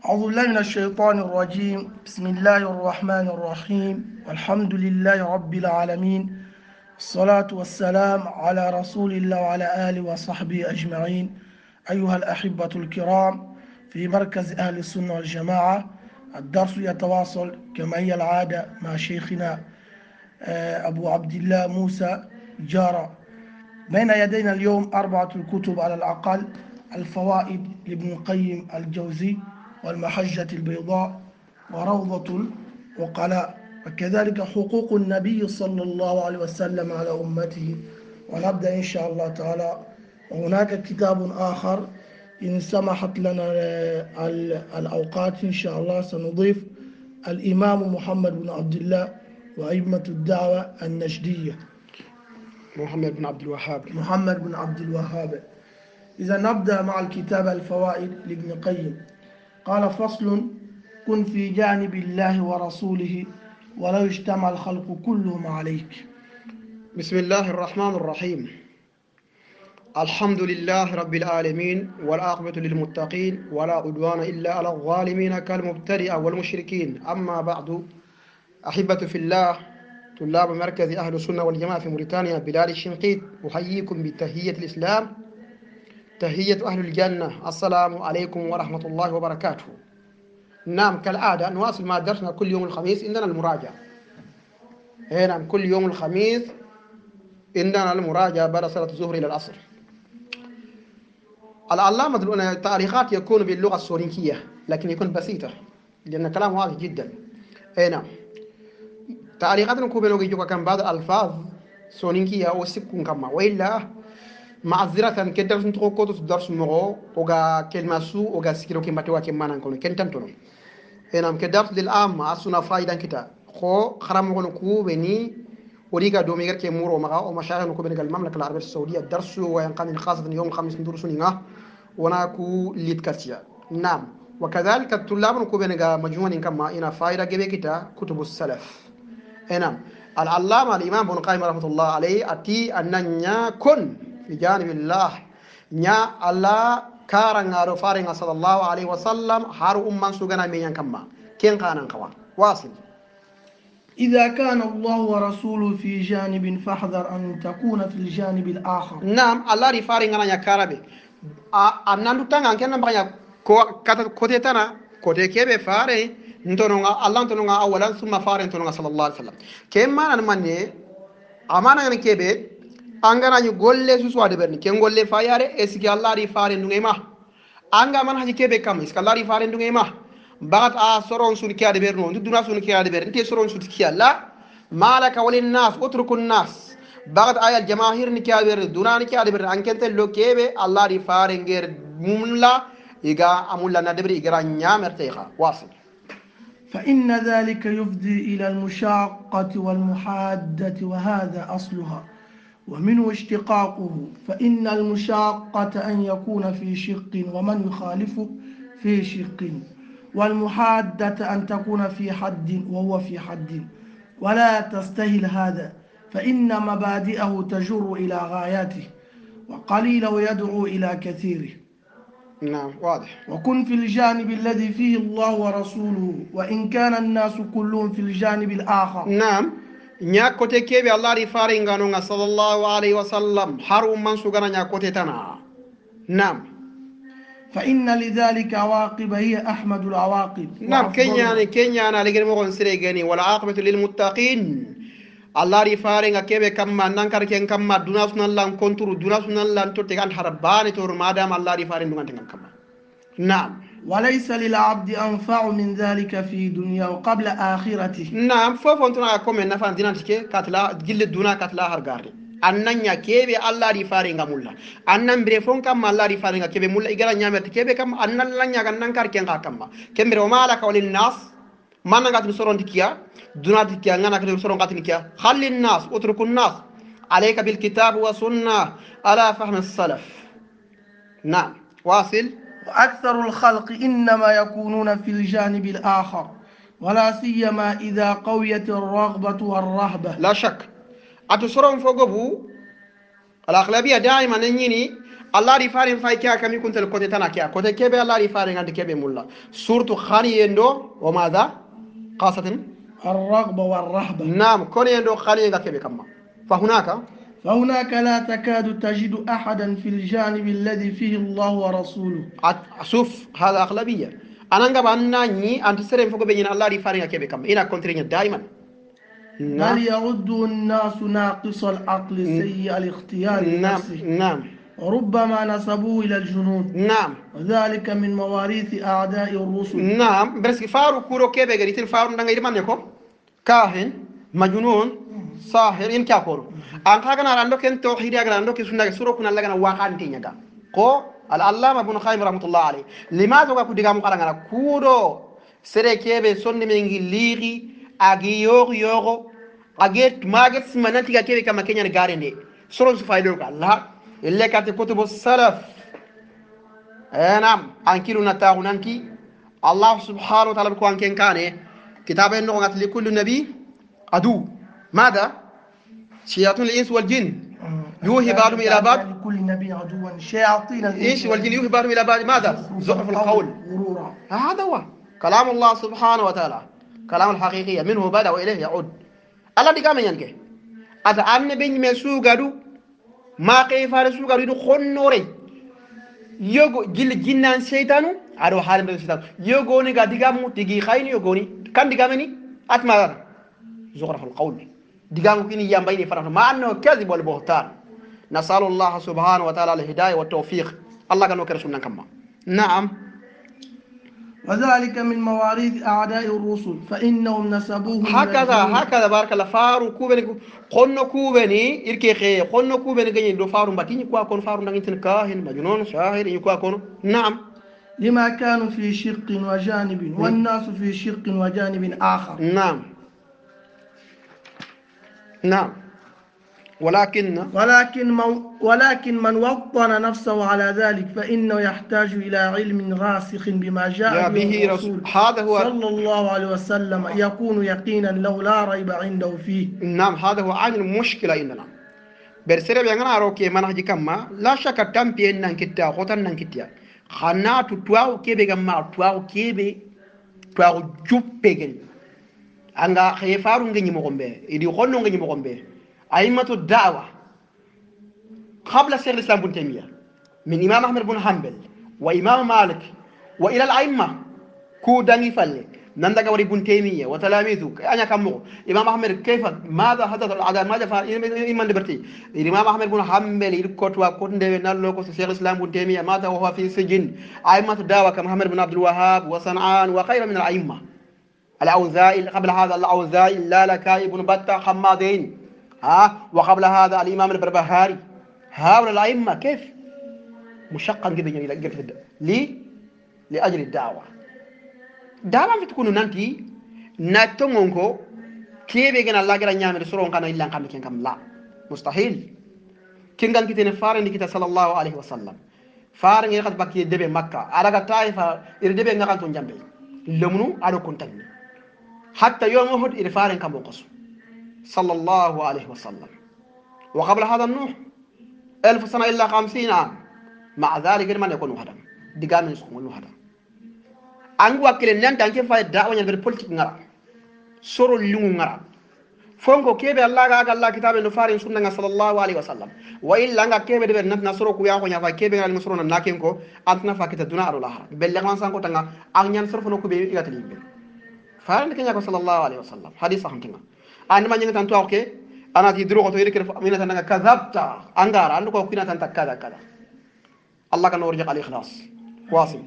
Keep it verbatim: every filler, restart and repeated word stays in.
أعوذ بالله من الشيطان الرجيم. بسم الله الرحمن الرحيم، والحمد لله رب العالمين، الصلاة والسلام على رسول الله وعلى آله وصحبه أجمعين. أيها الأحبة الكرام، في مركز أهل السنة والجماعة الدرس يتواصل كما هي العادة مع شيخنا أبو عبد الله موسى جارة. بين يدينا اليوم أربعة الكتب على الأقل: الفوائد لابن القيم الجوزي، والمحجة البيضاء، وروضة العقلاء، وكذلك حقوق النبي صلى الله عليه وسلم على أمته. ونبدأ إن شاء الله تعالى. وهناك كتاب آخر إن سمحت لنا الأوقات إن شاء الله سنضيف الإمام محمد بن عبد الله وأئمة الدعوة النجدية، محمد بن عبد الوهاب محمد بن عبد الوهاب. إذا نبدأ مع الكتاب الفوائد لابن القيم. قال: فصل: كن في جانب الله ورسوله ولو اجتمع الخلق كلهم عليك. بسم الله الرحمن الرحيم. الحمد لله رب العالمين، والعاقبة للمتقين، ولا عدوان إلا على الظالمين كالمبتدئة والمشركين. أما بعد، أحبة في الله، طلاب مركز أهل السنة والجماعة في موريتانيا بلاد الشنقيط، أحييكم بتحية الإسلام، تحية أهل الجنة. السلام عليكم ورحمة الله وبركاته. نعم، كالعادة نواصل مع درسنا كل يوم الخميس. عندنا المراجعة. نعم، كل يوم الخميس عندنا المراجعة بعد صلاة الظهر إلى العصر. العلامة التاريخات يكون باللغة السورينكية، لكن يكون بسيطة لأن كلام واضح جدا. نعم، تعليقاتنا كوبي لوجي جوكا كان بعض الألفاظ سونينكية أو سكون كما، وإلا معذرة كدرس نتوكو كودو درس مغو أوغا كلمة سو أوغا سكيرو كي ماتوا كي مانان كونو كنتان تونو. إنام كدرس للآم أسونا فايدا كتا خو خرام مغو كوبي ني وريغا دوميغر كي مورو مغا أو مشاغل كوبي نغا المملكة العربية السعودية درس وينقان خاصة يوم الخميس ندرسو نيغا وناكو ليد كاتيا. نعم، وكذلك الطلاب كوبي نغا مجموعة كما إنا فايدا جيبي كتا كتب السلف. نعم، العلامة الإمام ابن القيم رحمة الله عليه أتي أن كن في جانب الله نيا الله كارن رفارن صلى الله عليه وسلم حار أمان سجنا مين كما كين كان كوا واصل. إذا كان الله ورسوله في جانب فاحذر أن تكون في الجانب الآخر. نعم، الله رفارن أنا يكاربي أنندو تانغ كنا بقى كوتي تنا كوتي كيف فاري ntononga Allah ntononga awalan summa fare ntononga sallallahu alaihi wasallam kemma nan manne amana ngani kebe angana ñu golle su so de berni ken golle fayare eski Allah ri fare ndungay ma anga man haji kebe kam eski Allah ri fare ndungay ma bagat a soron sun kiade berno nduna sun kiade ber nte soron sun kiyalla malaka walin nas utruku nas bagat ayal jamaahir ni kiade ber dunani kiade ber ankente lo kebe Allah ri fare nger mumla iga amulla na debri igara nyamerteha wasil. فإن ذلك يفضي إلى المشاقة والمحادة، وهذا أصلها ومنه اشتقاقه. فإن المشاقة أن يكون في شق ومن يخالفه في شق، والمحادة أن تكون في حد وهو في حد، ولا تستهل هذا، فإن مبادئه تجر إلى غاياته وقليله يدعو إلى كثيره. نعم، واضح. وكن في الجانب الذي فيه الله ورسوله وإن كان الناس كلهم في الجانب الآخر. نعم، نيا كوتي كيبي الله رفارين غانونا صلى الله عليه وسلم حرم من سوغانا نيا كوتي تنا. نعم، فإن لذلك عواقب هي أحمد العواقب. نعم، كينيا كينيا أنا لغير مغن سريغاني والعاقبة للمتقين. الله رفارين كيبي كما نانكار كين كما دونا سنان لان كونترو دونا سنان لان تورتيغان حرباني تور مادام الله رفارين دوغان تنغان كما. نعم، وليس للعبد أنفع من ذلك في دنيا وقبل آخرته. نعم، فوفونتنا أكومي نفان دينانتك كاتلا جل دونا كاتلا هرغاري أنن كيبي الله رفارين غمولا أنن بريفون كما الله رفارين كيبي مولا إغلا نيامت كيبي كما أنن لن يغن نانكار كين كما كمبري وما لك وللناس ما نغات نسورون تكيا دونا تكيا نانا كتب نسورون غات نكيا خلي الناس اتركوا الناس عليك بالكتاب والسنة على فهم السلف. نعم، واصل. وأكثر الخلق إنما يكونون في الجانب الآخر، ولا سيما إذا قويت الرغبة والرهبة. لا شك أتسرون فوقبو الأغلبية دائما نيني Allah ri faare fay kya kami kuntel kote tana kya kote kebe Allah ri faare ngandi kebe mulla surtu khani yendo wa madha qasatin الرغبة والرهبة. نعم كون يندو خاني nga kebe kamma فهناك فهناك لا تكاد تجد أحدا في الجانب الذي فيه الله ورسوله. شوف هذا أغلبية أنا نجاب أننا ني أنت سرهم فوق بيننا الله ريفارين كيف كم إنا كونترين دائما بل يعد الناس ناقص العقل سيء الاختيار لنفسه. نعم ربما نسبوه إلى الجنود. نعم وذلك من مواريث أعداء الرسل. نعم بس فارو كورو كيف غيرتين فارو نعير من يكو كاهن مجنون ساحر إن كاكورو أنك أنا عندك أنت توحيد أنا عندك سنة سورة كنا لقنا واقعين تيجا كو العلامة ابن القيم رحمة الله عليه لماذا وقع كودي كام كارعنا كودو سركيب سوني منجي ليغي أجي يوغ يوغو أجيت ماجت سمنتي كيف كم كينيا نقارني سورة سفايلوك الله اللي كاتب كتب السلف نعم أنكيرو نتاعو نانكي الله سبحانه وتعالى بكو أنكين كاني كتابين نغات لكل نبي عدو ماذا شياطين الإنس والجن يوهي بعضهم إلى بعض لكل نبي عدوا شياطين الإنس والجن يوهي بعضهم إلى بعض ماذا زخرف القول هذا هو كلام الله سبحانه وتعالى كلام الحقيقية منه بدأ وإليه يعود الله دي كامل ينكي أتا أمن بين مسوق قدو ما كيف هذا سوق قدو خنوري يوغو جل جنان شيطانو أدو حالم بين شيطان يوغوني قد ديغامو تيجي خاين يوغوني كان ديغامني أتما زخرف القول ديغامو كيني يامبيني فرحنا ما أنه كذب والبهتان نسأل الله سبحانه وتعالى الهداية والتوفيق الله كانوا كرسولنا كما نعم وذلك من مواريث أعداء الرسل فإنهم نسبوه هكذا هكذا بارك الله فارو كوبني خنو كوبني إركي خي خنو كوبني غني دو فارو باتيني كوا كون فارو نغنتن كاهن مجنون شاعر يكوا كون نعم لما كانوا في شق وجانب والناس في شق وجانب آخر نعم نعم ولكن ولكن من ولكن من وطن نفسه على ذلك فإنه يحتاج إلى علم راسخ بما جاء به الرسول هذا هو صلى الله عليه وسلم يكون يقينا له لا ريب عنده فيه. نعم هذا هو عين المشكلة عندنا برسالة بيعنا روكي منهج كما لا شك تامبي إنن كتيا خوتن إنن كتيا خنا تتواو كيبي كما تواو كيبي تواو جوب بيجن anga خيفارو نجني مغمبة إدي خونو نجني مغمبة أئمة الدعوة قبل شيخ الإسلام بن تيمية من إمام أحمد بن حنبل وإمام مالك وإلى الأئمة كو داني فلي نندق وري بن تيمية وتلاميذه أنا كمو إمام أحمد كيف ماذا حدث الأعداء ماذا فعل إيمان دبرتي الإمام أحمد بن حنبل يلقط وقط دبي نالو شيخ الإسلام بن تيمية ماذا وهو في سجن أئمة الدعوة كمحمد بن عبد الوهاب وصنعان وغيره من الأئمة الأوزاعي قبل هذا الأوزاعي اللالكائي بن بطة حمادين ها وقبل هذا الإمام البربهاري هؤلاء الأئمة كيف مشقا جدا إلى لي لأجل الدعوة دعوة في تكون ننتي ناتمونكو كيف يجن الله جل نعمل سرون كانوا إلا كم كم لا مستحيل كن كان كتير فارن كتير صلى الله عليه وسلم فارن يقعد بكي دبي مكة على كتايفا يردبي نقطة جنبي لمنو على كنتني حتى يوم أحد يفارن كم بقص صلى الله عليه وسلم وقبل هذا النوح ألف سنة إلا خمسين عام مع ذلك من يكون وحدا دقام يسكون وحدا أنغوا كلن نان تانكي فاي دعوة ينبر بولتيك نغرا سورو اللون نغرا فونكو كيبي الله غاق الله كتاب نفارين سنة صلى الله عليه وسلم وإلا نغا كيبي دبر نفنا سورو كويا خونيا فاي كيبي نغا نسرونا ناكينكو أنتنا فاكتا دونا أرو لاحرا بلغ من سانكو تنغا أغنيان سرفنو كوبي إغاتلين بي فارن كنيا صلى الله عليه وسلم حديث صحن كنغا أنا ما نيجي تنتو أوكي أنا تدرو قطو يركل مينا تنغا كذبت أنغار أنو كو كنا تنتا كذا كذا الله كان ورجع على الإخلاص واصل